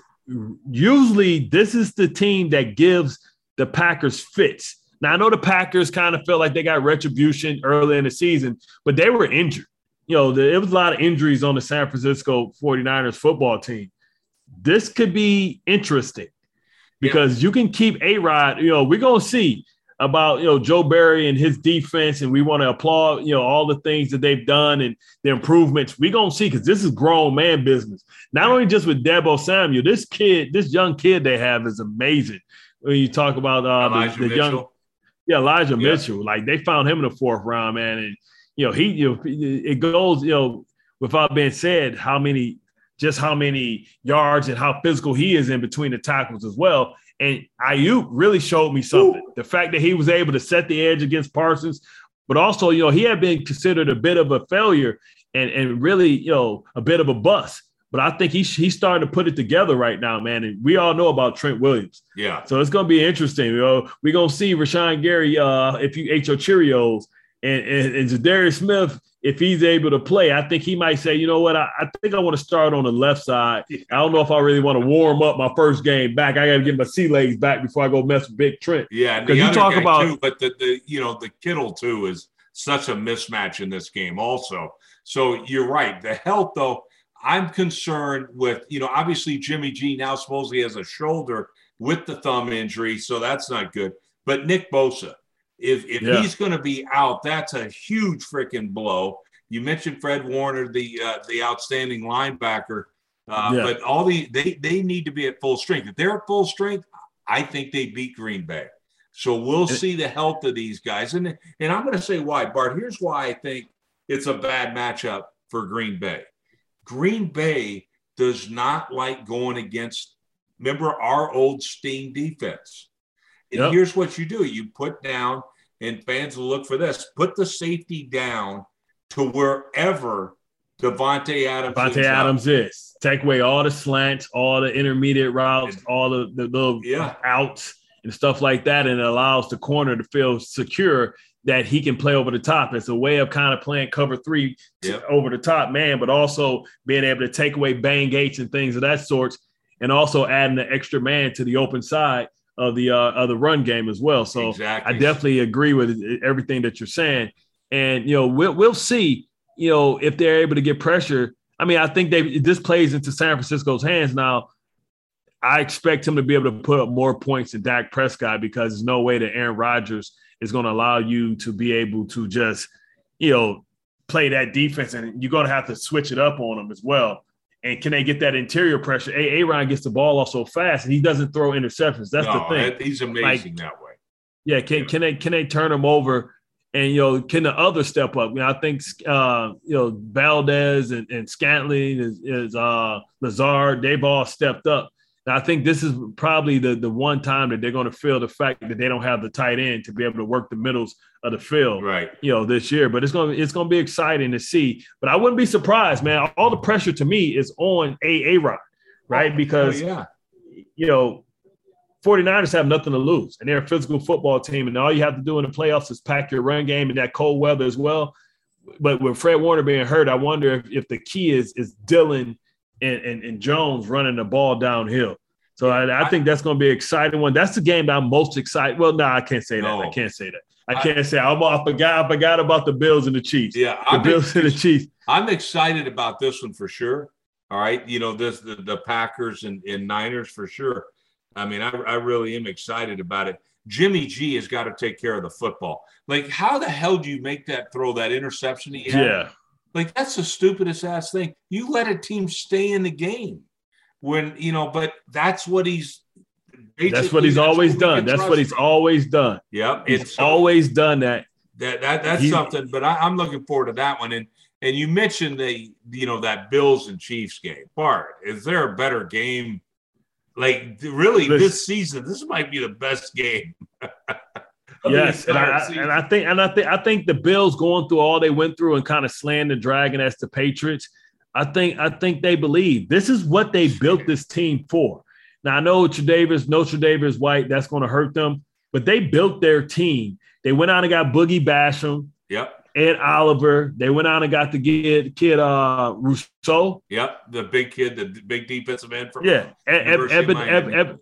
usually this is the team that gives the Packers fits. Now, I know the Packers kind of felt like they got retribution early in the season, but they were injured. You know, there was a lot of injuries on the San Francisco forty-niners football team. This could be interesting because yeah. you can keep A-Rod. You know, we're going to see about, you know, Joe Barry and his defense, and we want to applaud, you know, all the things that they've done and the improvements. We're going to see because this is grown man business. Not only just with Deebo Samuel, this kid, this young kid they have is amazing. When you talk about uh, the, the young – Yeah, Elijah yeah. Mitchell. Like, they found him in the fourth round, man. And, you know, he, you know, it goes, you know, without being said, how many, just how many yards and how physical he is in between the tackles as well. And Ayuk really showed me something. Ooh. The fact that he was able to set the edge against Parsons, but also, you know, he had been considered a bit of a failure and, and really, you know, a bit of a bust. But I think he's he's starting to put it together right now, man. And we all know about Trent Williams.
Yeah.
So it's going to be interesting. You know, we're going to see Rashawn Gary, uh, if you ate your Cheerios And, and, and Zadarius Smith, if he's able to play, I think he might say, you know what, I, I think I want to start on the left side. I don't know if I really want to warm up my first game back. I got to get my sea legs back before I go mess with Big Trent.
Yeah, because you talk about too, but the, the you know the Kittle too is such a mismatch in this game also. So you're right. The health though, I'm concerned with, you know, obviously Jimmy G now supposedly has a shoulder with the thumb injury, so that's not good. But Nick Bosa, if if yeah. he's going to be out, that's a huge freaking blow. You mentioned Fred Warner, the uh, the outstanding linebacker, uh, yeah. but all the they they need to be at full strength. If they're at full strength, I think they beat Green Bay. So we'll see the health of these guys, and and I'm going to say why, Bart. Here's why I think it's a bad matchup for Green Bay. Green Bay does not like going against. Remember our old Sting defense. And yep. here's what you do. You put down, and fans will look for this, put the safety down to wherever Devontae Adams
Devontae is. Adams is. Take away all the slants, all the intermediate routes, and, all the, the little yeah. outs and stuff like that, and it allows the corner to feel secure that he can play over the top. It's a way of kind of playing cover three yep. over the top man, but also being able to take away bang gates and things of that sort, and also adding an extra man to the open side of the uh, of the run game as well. So exactly. I definitely agree with everything that you're saying. And, you know, we'll, we'll see, you know, if they're able to get pressure. I mean, I think they this plays into San Francisco's hands now. I expect him to be able to put up more points than Dak Prescott, because there's no way that Aaron Rodgers is going to allow you to be able to just, you know, play that defense, and you're going to have to switch it up on them as well. And can they get that interior pressure? A- Aaron gets the ball off so fast, and he doesn't throw interceptions. That's no, the thing.
He's amazing like, that way.
Yeah, can yeah. can they can they turn him over? And, you know, can the others step up? You know, I think, uh, you know, Valdez and, and Scantling is, is uh, Lazard, they've all stepped up. And I think this is probably the, the one time that they're going to feel the fact that they don't have the tight end to be able to work the middles of the field,
right?
You know, this year. But it's going to it's going to be exciting to see. But I wouldn't be surprised, man. All the pressure to me is on A. A-Rod, right? Because,
oh, yeah.
you know, 49ers have nothing to lose, and they're a physical football team, and all you have to do in the playoffs is pack your run game in that cold weather as well. But with Fred Warner being hurt, I wonder if, if the key is is Dillon and, and, and Jones running the ball downhill. So I, I think that's going to be an exciting one. That's the game that I'm most excited. Well, no, I can't say that. No. I can't say that. I can't I, say I'm, I forgot. I forgot about the Bills and the Chiefs.
Yeah,
the I'm Bills ex- and the Chiefs.
I'm excited about this one for sure. All right, you know this the, the Packers and, and Niners for sure. I mean, I, I really am excited about it. Jimmy G has got to take care of the football. Like, how the hell do you make that throw, that interception he had?
Yeah.
Like, that's the stupidest ass thing. You let a team stay in the game when, you know, but that's what he's –
That's what he's always what done. That's what he's from. always done.
Yep.
He's so, always done that.
That, that That's he, something, but I, I'm looking forward to that one. And and you mentioned the, you know, that Bills and Chiefs game. Bart, is there a better game? Like, really, Listen, this season, this might be the best game.
Yes, and I, and I think, and I think, I think the Bills going through all they went through and kind of slaying the dragon as the Patriots. I think, I think they believe this is what they built this team for. Now I know Tre'Davious, no Tre'Davious White, that's going to hurt them, but they built their team. They went out and got Boogie Basham.
Yep.
Ed Oliver. They went out and got the kid, kid uh, Rousseau.
Yep, the big kid, the big defensive end from
yeah, Ebenezer,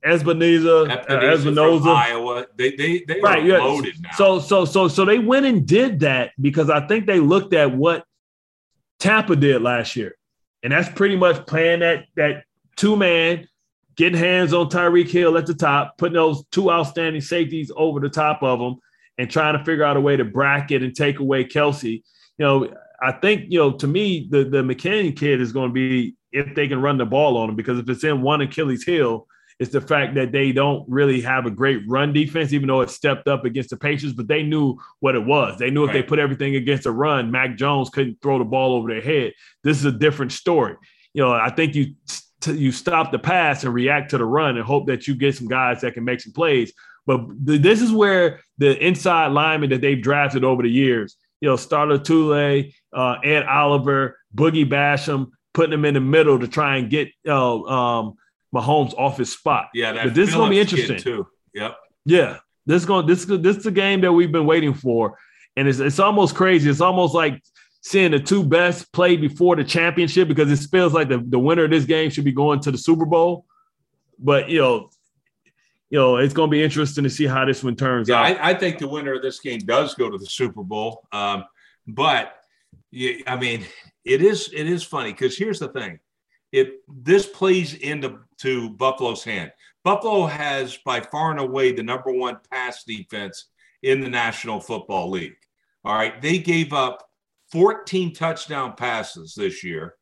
Espinoza,
Iowa. They they they
right,
are
yeah.
loaded now.
So so so so they went and did that because I think they looked at what Tampa did last year, and that's pretty much playing that that two man, getting hands on Tyreek Hill at the top, putting those two outstanding safeties over the top of them, and trying to figure out a way to bracket and take away Kelsey. You know, I think, you know, to me, the, the McKinnon kid is going to be if they can run the ball on him, because if it's in one Achilles heel, it's the fact that they don't really have a great run defense, even though it stepped up against the Patriots, but they knew what it was. They knew if right. they put everything against a run, Mac Jones couldn't throw the ball over their head. This is a different story. You know, I think you you stop the pass and react to the run and hope that you get some guys that can make some plays. But this is where the inside linemen that they've drafted over the years, you know, Starler Tule, uh, Ed Oliver, Boogie Basham, putting them in the middle to try and get uh, um, Mahomes off his spot.
Yeah, that
but this Phillips is going to be interesting
too. Yep.
Yeah, this is going. This this is the game that we've been waiting for, And it's it's almost crazy. It's almost like seeing the two best play before the championship, because it feels like the, the winner of this game should be going to the Super Bowl. But, you know, you know, it's going to be interesting to see how this one turns
yeah,
out.
I, I think the winner of this game does go to the Super Bowl. Um, but, yeah, I mean, it is it is funny because here's the thing. If this plays into to Buffalo's hand, Buffalo has by far and away the number one pass defense in the National Football League. All right. They gave up fourteen touchdown passes this year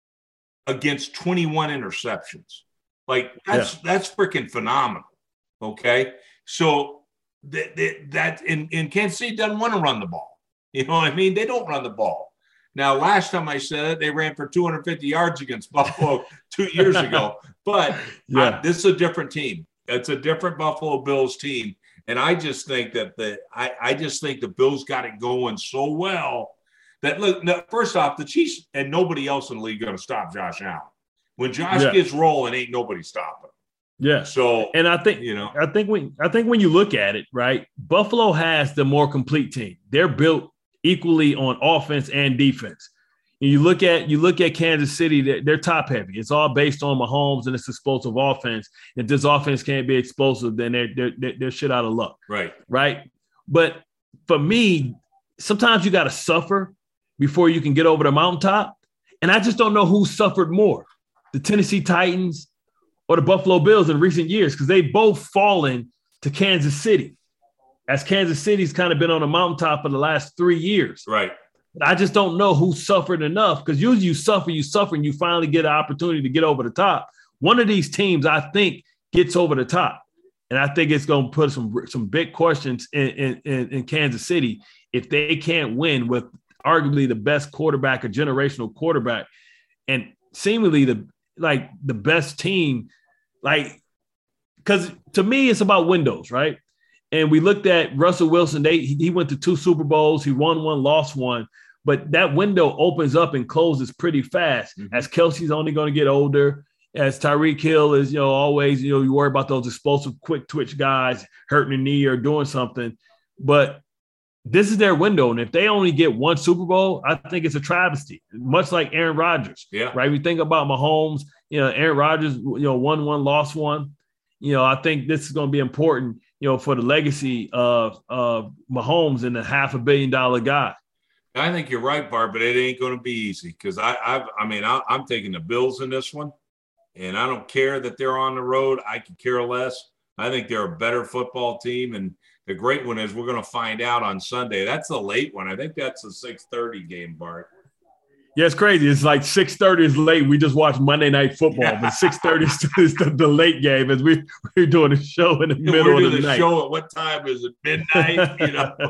against twenty-one interceptions. Like that's yeah. that's freaking phenomenal. Okay. So that that, that in, in Kansas City doesn't want to run the ball. You know what I mean? They don't run the ball. Now, last time I said it, they ran for two hundred fifty yards against Buffalo two years ago. But yeah. I, this is a different team. It's a different Buffalo Bills team. And I just think that the I, I just think the Bills got it going so well that, look, no, first off, the Chiefs and nobody else in the league going to stop Josh Allen. When Josh yeah. gets rolling, ain't nobody stopping.
Yeah.
So,
and I think, you know, I think when I think when you look at it, right, Buffalo has the more complete team. They're built equally on offense and defense. And you look at you look at Kansas City, they're, they're top heavy. It's all based on Mahomes and this explosive offense. If this offense can't be explosive, then they're they're they're, they're shit out of luck.
Right.
Right. But for me, sometimes you got to suffer before you can get over the mountaintop. And I just don't know who suffered more, the Tennessee Titans or the Buffalo Bills in recent years, because they both fallen to Kansas City, as Kansas City's kind of been on the mountaintop for the last three years.
Right.
I just don't know who suffered enough, because usually you suffer, you suffer, and you finally get an opportunity to get over the top. One of these teams, I think, gets over the top. And I think it's going to put some some big questions in, in, in Kansas City if they can't win with arguably the best quarterback, a generational quarterback, and seemingly the like the best team. Like, because to me, it's about windows, right? And we looked at Russell Wilson. They he went to two Super Bowls. He won one, lost one. But that window opens up and closes pretty fast mm-hmm. as Kelsey's only going to get older, as Tyreek Hill is, you know, always, you know, you worry about those explosive, quick twitch guys hurting a knee or doing something. But this is their window. And if they only get one Super Bowl, I think it's a travesty, much like Aaron Rodgers.
Yeah.
Right. We think about Mahomes, you know, Aaron Rodgers, you know, won one, lost one. You know, I think this is going to be important, you know, for the legacy of, of Mahomes and the half a billion dollar guy.
I think you're right, Bart, but it ain't going to be easy because I, I've, I mean, I, I'm taking the Bills in this one, and I don't care that they're on the road. I could care less. I think they're a better football team, and the great one is we're going to find out on Sunday. That's the late one. I think that's a six thirty game, Bart.
Yeah, it's crazy. It's like six thirty is late. We just watched Monday Night Football, yeah. but six thirty is the, the late game as we, we're doing a show in the middle
we're
of the,
the
night.
Show at what time is it? Midnight, you know.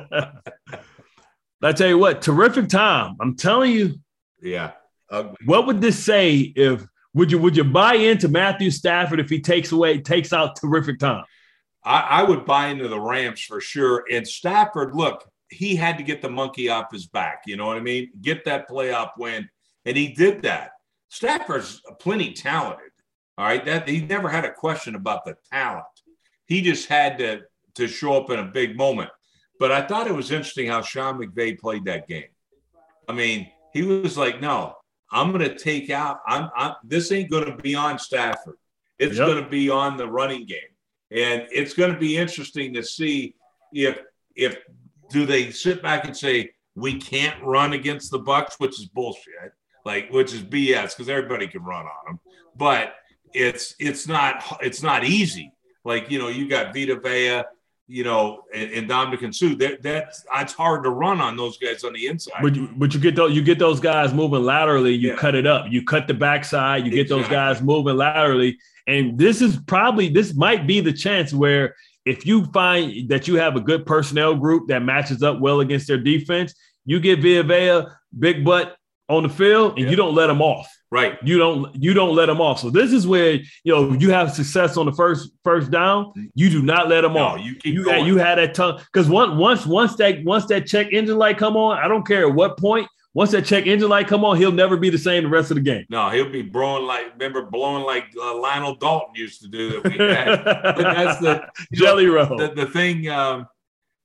I tell you what, terrific time. I'm telling you.
Yeah. Ugly.
What would this say if would you would you buy into Matthew Stafford if he takes away takes out terrific time?
I, I would buy into the Rams for sure. And Stafford, look, he had to get the monkey off his back. You know what I mean? Get that playoff win, and he did that. Stafford's plenty talented. All right, that he never had a question about the talent. He just had to to show up in a big moment. But I thought it was interesting how Sean McVay played that game. I mean, he was like, no, I'm going to take out I'm, I'm this ain't going to be on Stafford. It's yep. going to be on the running game. And it's going to be interesting to see if if do they sit back and say, we can't run against the Bucs, which is bullshit, like which is B S because everybody can run on them. But it's it's not it's not easy. Like, you know, you got Vita Vea, you know, and, and Dominican Sue. That that's it's hard to run on those guys on the inside.
But you, but you get those you get those guys moving laterally. You
yeah.
cut it up. You cut the backside. You
exactly.
get those guys moving laterally. And this is probably this might be the chance where if you find that you have a good personnel group that matches up well against their defense, you get Vita Vea, big butt on the field, and yeah. you don't let them off.
Right.
You don't you don't let them off. So this is where, you know, you have success on the first first down. You do not let them
no,
off.
You keep
you
going.
Had, you had that tongue because once once once that once that check engine light come on, I don't care at what point. Once that check engine light come on, he'll never be the same the rest of the game.
No, he'll be blowing like remember blowing like uh, Lionel Dalton used to do that we had. But that's the
jelly
know,
roll.
The, the thing. Um,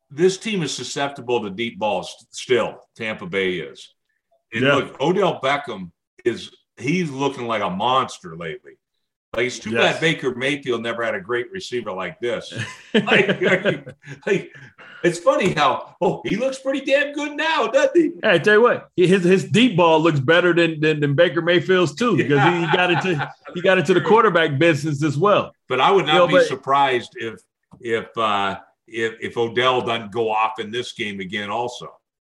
this team is susceptible to deep balls still. Tampa Bay is. And
yeah.
look, Odell Beckham is he's looking like a monster lately. Like, it's too yes. bad Baker Mayfield never had a great receiver like this. like, like, like, it's funny how, oh, he looks pretty damn good now, doesn't he?
Hey, I tell you what, his his deep ball looks better than than, than Baker Mayfield's too, because yeah. he, he got into he got into the quarterback business as well.
But I would not you know, be
but,
surprised if if uh, if if Odell doesn't go off in this game again, also.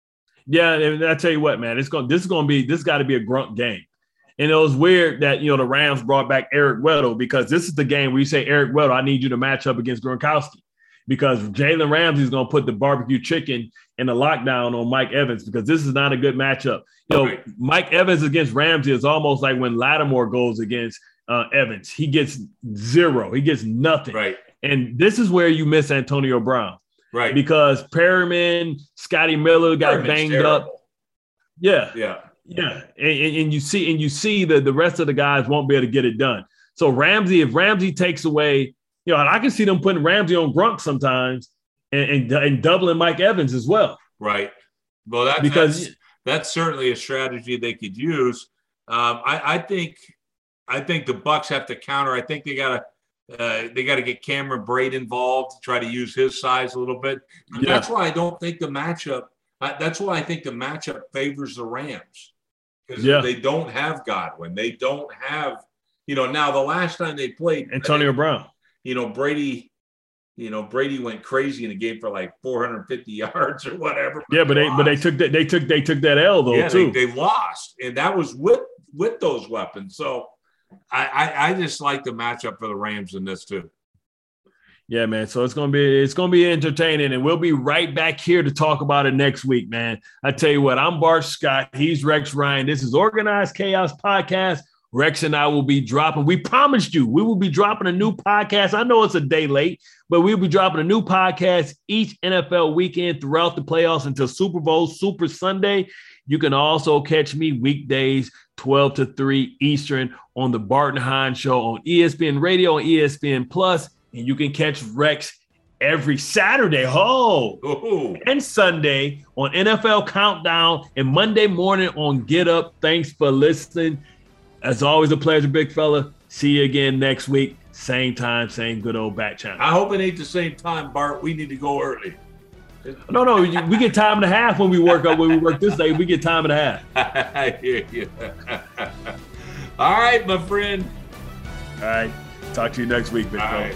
Yeah, and I tell you what, man, it's going this is going to be this got to be a grunt game. And it was weird that, you know, the Rams brought back Eric Weddle, because this is the game where you say, Eric Weddle, I need you to match up against Gronkowski, because Jalen Ramsey is going to put the barbecue chicken in the lockdown on Mike Evans, because this is not a good matchup. You know, right. Mike Evans against Ramsey is almost like when Lattimore goes against uh, Evans. He gets zero. He gets nothing.
Right.
And this is where you miss Antonio Brown.
Right.
Because Perriman, Scotty Miller got Perriman's banged terrible. up. Yeah.
Yeah.
Yeah, and, and you see, and you see that the rest of the guys won't be able to get it done. So Ramsey, if Ramsey takes away, you know, and I can see them putting Ramsey on Gronk sometimes, and, and, and doubling Mike Evans as well.
Right. Well, that, because that's, that's certainly a strategy they could use. Um, I, I think, I think the Bucs have to counter. I think they got to, uh, they got to get Cameron Brate involved to try to use his size a little bit. Yeah. That's why I don't think the matchup. I, that's why I think the matchup favors the Rams. Because yeah. they don't have Godwin. They don't have, you know, now the last time they played
Antonio
think,
Brown,
you know, Brady, you know, Brady went crazy in the game for like four hundred fifty yards or whatever.
But yeah, but they, they but they took that they took they took that L though
yeah,
too.
They, they lost, and that was with with those weapons. So I, I I just like the matchup for the Rams in this too.
Yeah, man. So it's gonna be it's gonna be entertaining, and we'll be right back here to talk about it next week, man. I tell you what, I'm Bart Scott. He's Rex Ryan. This is Organized Chaos Podcast. Rex and I will be dropping. We promised you we will be dropping a new podcast. I know it's a day late, but we'll be dropping a new podcast each N F L weekend throughout the playoffs until Super Bowl, Super Sunday. You can also catch me weekdays, twelve to three Eastern, on the Bart and Hahn Show on E S P N Radio and E S P N Plus. And you can catch Rex every Saturday, oh, Ooh. and Sunday on N F L Countdown, and Monday morning on Get Up. Thanks for listening. As always, a pleasure, big fella. See you again next week. Same time, same good old back channel.
I hope it ain't the same time, Bart. We need to go early.
No, no, we get time and a half when we work up. When we work this day, we get time and a half.
I hear you. All right, my friend.
All right. Talk to you next week, big
All
fella.
Right.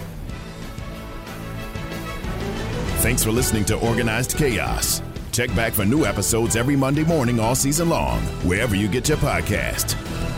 Thanks for listening to Organized Chaos. Check back for new episodes every Monday morning all season long, wherever you get your podcast.